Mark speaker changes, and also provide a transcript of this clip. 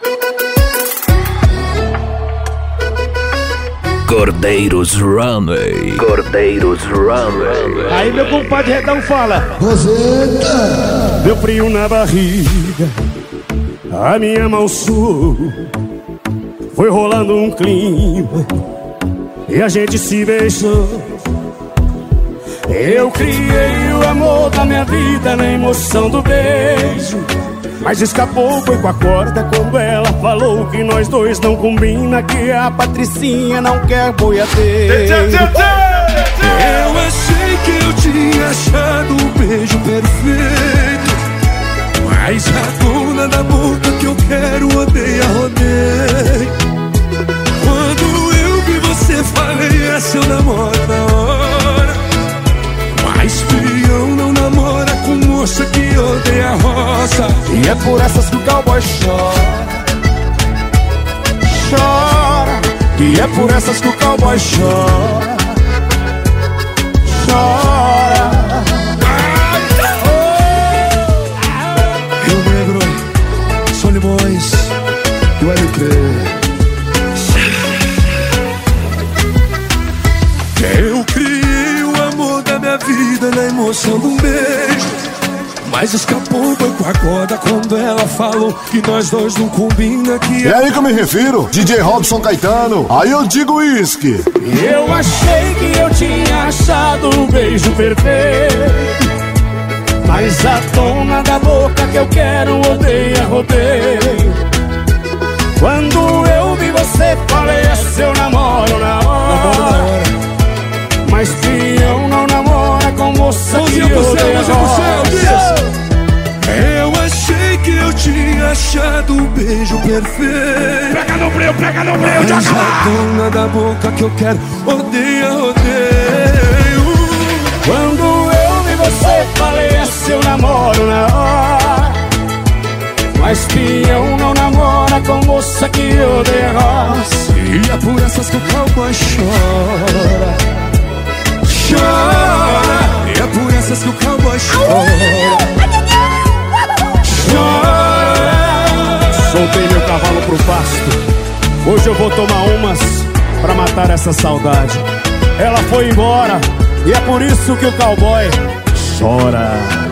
Speaker 1: Cordeiros Runway. Cordeiros Runway.
Speaker 2: Aí meu compadre Redão fala:
Speaker 3: Roseta,
Speaker 2: deu frio na barriga, a minha mão suou, foi rolando um clima e a gente se beijou. Eu criei o amor da minha vida na emoção do beijo, mas escapou, foi com a corda quando ela falou que nós dois não combina, que a Patricinha não quer boiadeiro.
Speaker 4: Eu achei que eu tinha achado o beijo perfeito, mas a dona da boca que eu quero odeia, rodeio. Quando eu vi você falei, essa eu namoro na hora, mas fião não namora com moça que odeia a roça.
Speaker 2: E é por essas que o cowboy chora, chora. E é por essas que o cowboy chora, chora.
Speaker 4: Rio Negro, Solimões e o LP. Eu criei o amor da minha vida na emoção de um beijo, mas escapou, foi com a corda quando ela falou que nós dois não combina, que
Speaker 3: é aí que eu me refiro, DJ Robson Caetano. Aí eu digo uísque.
Speaker 2: Eu achei que eu tinha achado o beijo perfeito, mas a dona da boca que eu quero odeia, rodeio. Quando eu vi você falei, é seu namoro na hora, mas fião não namora com moça que odeia a roça.
Speaker 4: Eu achei que eu tinha achado o beijo perfeito,
Speaker 2: Pega no breu,
Speaker 4: mas a dona da boca que eu quero odeia, rodeio.
Speaker 2: Quando eu vi você falei, é seu namoro na hora, mas peão não namora com moça que odeia roça.
Speaker 4: E é por essas que o cowboy chora, chora. E é por essas que o cowboy chora, chora.
Speaker 2: Soltei meu cavalo pro pasto, hoje eu vou tomar umas pra matar essa saudade. Ela foi embora e é por isso que o cowboy chora.